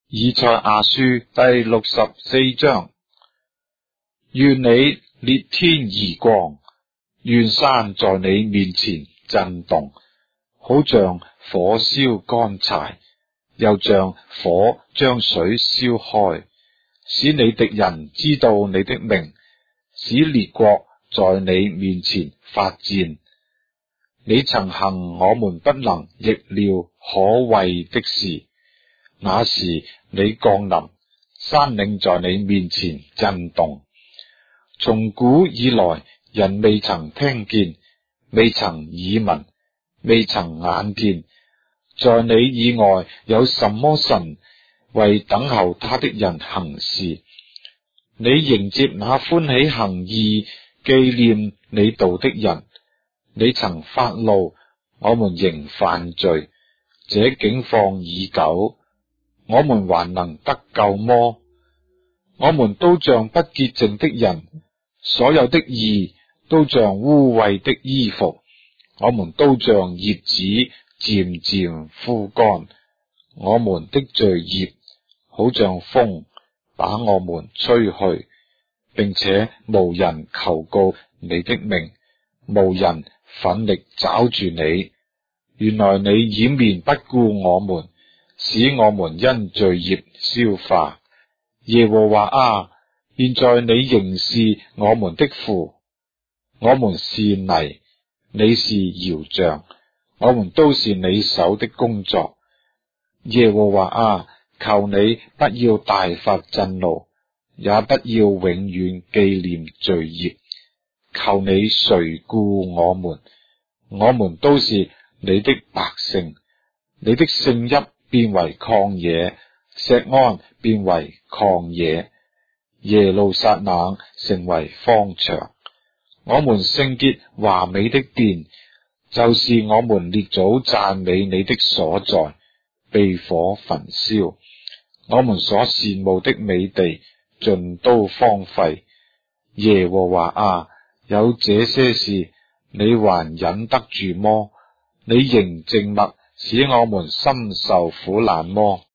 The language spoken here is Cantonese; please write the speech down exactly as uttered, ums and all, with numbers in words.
以賽亞書第六十四章，願你裂天而光，願山在你面前震動，好像火燒乾柴，又像火將水燒開，使你敵人知道你的名，使列國在你面前發顫。你曾行我們不能逆料可畏的事，那時你降臨，山嶺在你面前震動。從古以來，人未曾聽見，未曾耳聞，未曾眼見，在你以外有什麼神為等候他的人行事？你迎接那歡喜行義、紀念你道的人。你曾發怒，我們仍犯罪，這景況已久，我們還能得救麼？我們都像不潔淨的人，所有的義都像污穢的衣服，我們都像葉子漸漸枯乾，我們的罪孽好像風把我們吹去，並且無人求告你的名，無人奮力抓住你。原來你掩面不顧我們，使我們因罪孽消化。耶和華啊，現在你仍是我們的父，我們是泥，你是窯匠，我們都是你手的工作。耶和華啊，求你不要大發震怒，也不要永遠紀念罪孽。求你垂顧我們，我們都是你的百姓。你的聖邑變為曠野，錫安變為曠野，耶路撒冷成為荒場。我們聖潔華美的殿，就是我們列祖讚美你的所在，被火焚燒。我們所羨慕的美地，盡都荒廢。耶和華啊，有這些事，你還忍得住麼？你仍靜默，使我們深受苦難麼？